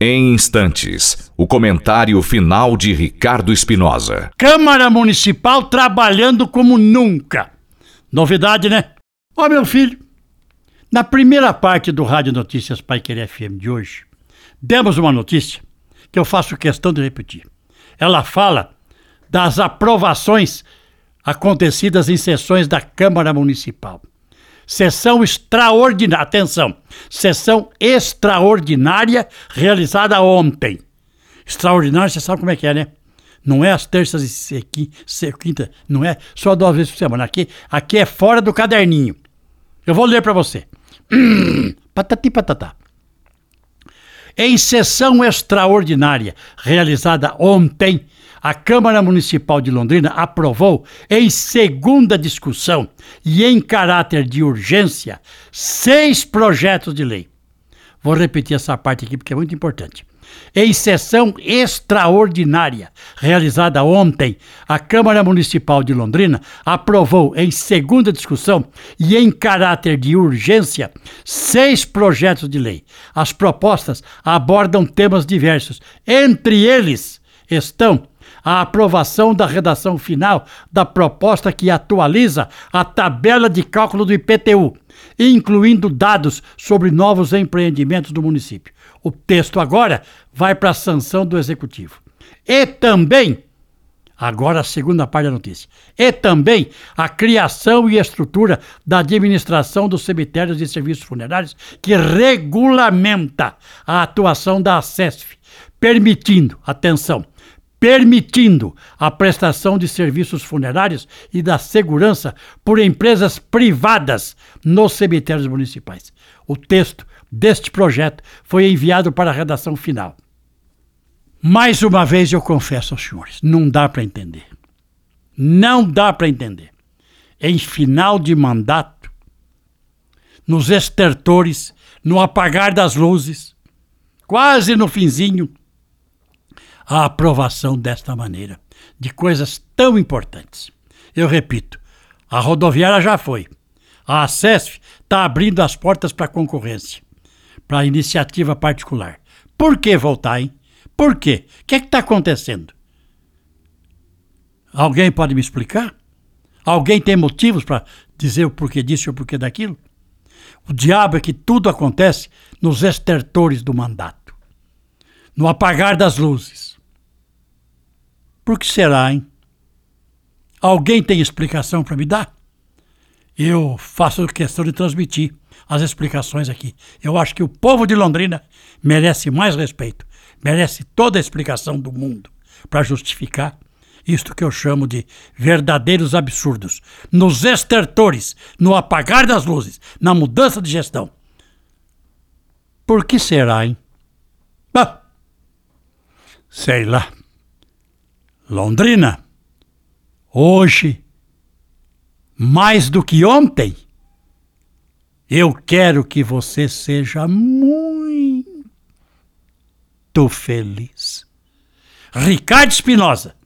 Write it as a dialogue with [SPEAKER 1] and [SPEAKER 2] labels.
[SPEAKER 1] Em instantes, o comentário final de Ricardo Espinosa.
[SPEAKER 2] Câmara Municipal trabalhando como nunca. Novidade, né? Ó, meu filho, na primeira parte do Rádio Notícias Paiquerê FM de hoje, demos uma notícia que eu faço questão de repetir. Ela fala das aprovações acontecidas em sessões da Câmara Municipal. Sessão extraordinária, atenção, sessão extraordinária realizada ontem. Extraordinária, você sabe como é que é, né? Não é às terças e quinta, não é só 2 vezes por semana. Aqui é fora do caderninho. Eu vou ler para você. Patati patatá. Em sessão extraordinária realizada ontem, a Câmara Municipal de Londrina aprovou, em segunda discussão e em caráter de urgência, 6 projetos de lei. Vou repetir essa parte aqui porque é muito importante. Em sessão extraordinária realizada ontem, a Câmara Municipal de Londrina aprovou, em segunda discussão e em caráter de urgência, 6 projetos de lei. As propostas abordam temas diversos. Entre eles estão a aprovação da redação final da proposta que atualiza a tabela de cálculo do IPTU, incluindo dados sobre novos empreendimentos do município. O texto agora vai para a sanção do Executivo. E também, agora a segunda parte da notícia, e também a criação e estrutura da administração dos cemitérios e serviços funerários que regulamenta a atuação da ACESF, permitindo a prestação de serviços funerários e da segurança por empresas privadas nos cemitérios municipais. O texto deste projeto foi enviado para a redação final. Mais uma vez eu confesso aos senhores, não dá para entender. Não dá para entender. Em final de mandato, nos estertores, no apagar das luzes, quase no finzinho, a aprovação desta maneira, de coisas tão importantes. Eu repito, a rodoviária já foi. A ACESF está abrindo as portas para a concorrência, para a iniciativa particular. Por que voltar, hein? Por quê? O que é que está acontecendo? Alguém pode me explicar? Alguém tem motivos para dizer o porquê disso e o porquê daquilo? O diabo é que tudo acontece nos estertores do mandato, no apagar das luzes. Por que será, hein? Alguém tem explicação para me dar? Eu faço questão de transmitir as explicações aqui. Eu acho que o povo de Londrina merece mais respeito, merece toda a explicação do mundo para justificar isto que eu chamo de verdadeiros absurdos. Nos estertores, no apagar das luzes, na mudança de gestão. Por que será, hein? Sei lá. Londrina, hoje, mais do que ontem, eu quero que você seja muito feliz. Ricardo Espinosa,